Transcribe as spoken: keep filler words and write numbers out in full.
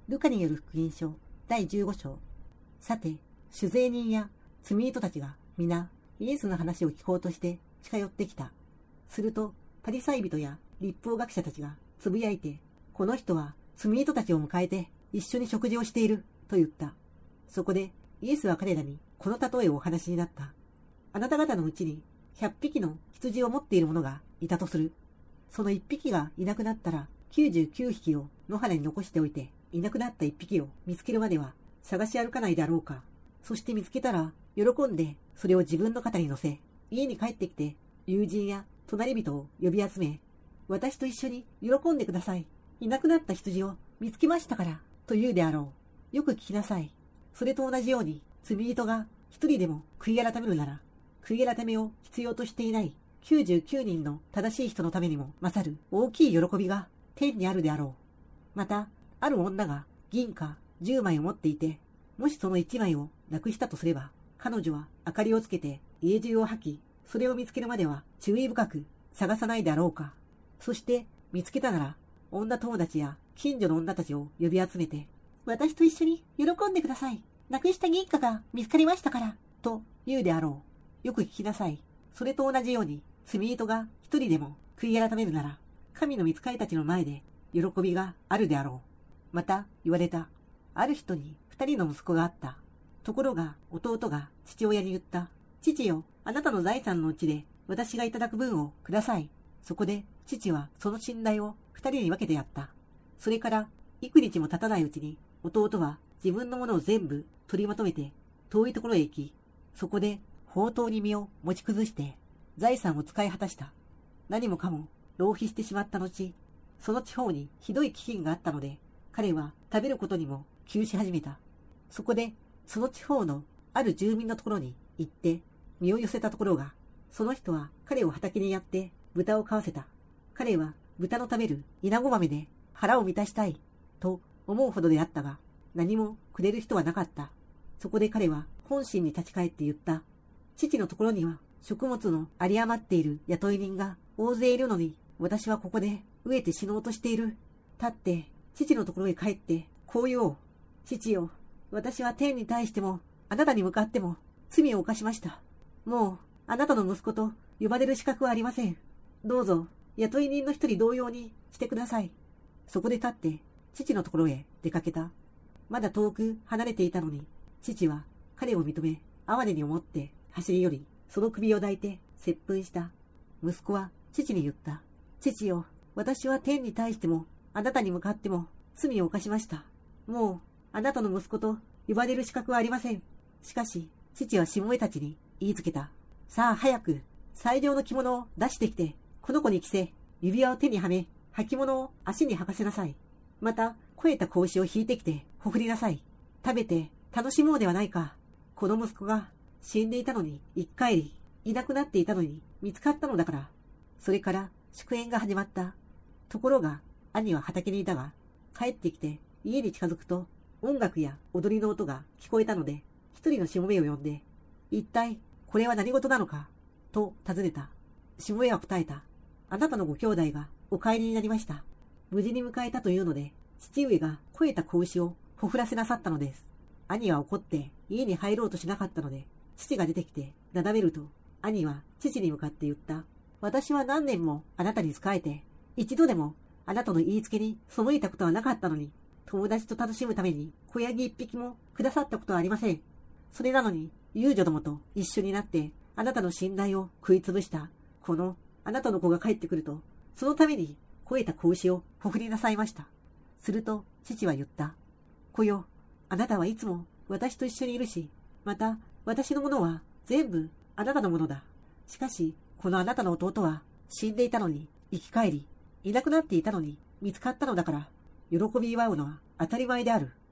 ルカによる福音書だいじゅうご章。さて、酒税人や罪人たちが皆イエスの話を聞こうとして近寄ってきた。すると、パリサイ人や律法学者たちがつぶやいて、この人は罪人たちを迎えて一緒に食事をしていると言った。そこでイエスは彼らにこの例えをお話になった。あなた方のうちにひゃっぴきの羊を持っている者がいたとする。そのいっぴきがいなくなったらきゅうじゅうきゅうひきを野原に残しておいて、いなくなったいっぴきを見つけるまでは探し歩かないだろうか。そして見つけたら喜んでそれを自分の肩に乗せ、家に帰ってきて友人や隣人を呼び集め、私と一緒に喜んでください。いなくなった羊を見つけましたからと言うであろう。よく聞きなさい。それと同じように罪人が一人でも悔い改めるなら、悔い改めを必要としていないきゅうじゅうきゅうにんの正しい人のためにも勝る大きい喜びが天にあるであろう。また、ある女が銀貨じゅうまいを持っていて、もしそのいちまいをなくしたとすれば、彼女は明かりをつけて家中を吐き、それを見つけるまでは注意深く探さないであろうか。そして見つけたなら、女友達や近所の女たちを呼び集めて、私と一緒に喜んでください。なくした銀貨が見つかりましたから、と言うであろう。よく聞きなさい。それと同じように、罪人が一人でも悔い改めるなら、神の御使いたちの前で喜びがあるであろう。また言われた。ある人に二人の息子があった。ところが弟が父親に言った。父よ、あなたの財産のうちで私がいただく分をください。そこで父はその信頼を二人に分けてやった。それから幾日も経たないうちに弟は自分のものを全部取りまとめて遠いところへ行き、そこで放蕩に身を持ち崩して財産を使い果たした。何もかも浪費してしまった後、その地方にひどい飢饉があったので、彼は食べることにも窮し始めた。そこでその地方のある住民のところに行って身を寄せたところが、その人は彼を畑にやって豚を飼わせた。彼は豚の食べる稲子豆で腹を満たしたいと思うほどであったが、何もくれる人はなかった。そこで彼は本心に立ち返って言った。父のところには食物の有り余っている雇い人が大勢いるのに、私はここで飢えて死のうとしている。立って父のところへ帰ってこう言おう。父よ、私は天に対してもあなたに向かっても罪を犯しました。もうあなたの息子と呼ばれる資格はありません。どうぞ雇い人の一人同様にしてください。そこで立って父のところへ出かけた。まだ遠く離れていたのに、父は彼を認め哀れに思って走り寄り、その首を抱いて接吻した。息子は父に言った。父よ、私は天に対してもあなたに向かっても罪を犯しました。もうあなたの息子と呼ばれる資格はありません。しかし父はしもべたちに言いつけた。さあ早く最良の着物を出してきて、この子に着せ、指輪を手にはめ、履物を足に履かせなさい。また肥えた子牛を引いてきてほふりなさい。食べて楽しもうではないか。この息子が死んでいたのに生き返り、いなくなっていたのに見つかったのだから。それから祝宴が始まった。ところが兄は畑にいたが、帰ってきて家に近づくと音楽や踊りの音が聞こえたので、一人のしもべを呼んで、一体これは何事なのかと尋ねた。しもべは答えた。あなたのご兄弟がお帰りになりました。無事に迎えたというので、父上が肥えた子牛をほふらせなさったのです。兄は怒って家に入ろうとしなかったので、父が出てきてなだめると、兄は父に向かって言った。私は何年もあなたに仕えて、一度でもあなたの言いつけに背いたことはなかったのに、友達と楽しむために子ヤギ一匹もくださったことはありません。それなのに、遊女どもと一緒になって、あなたの信頼を食いつぶした、このあなたの子が帰ってくると、そのために肥えた子牛をほふりなさいました。すると父は言った。子よ、あなたはいつも私と一緒にいるし、また私のものは全部あなたのものだ。しかしこのあなたの弟は死んでいたのに生き返り、いなくなっていたのに見つかったのだから、喜び祝うのは当たり前である。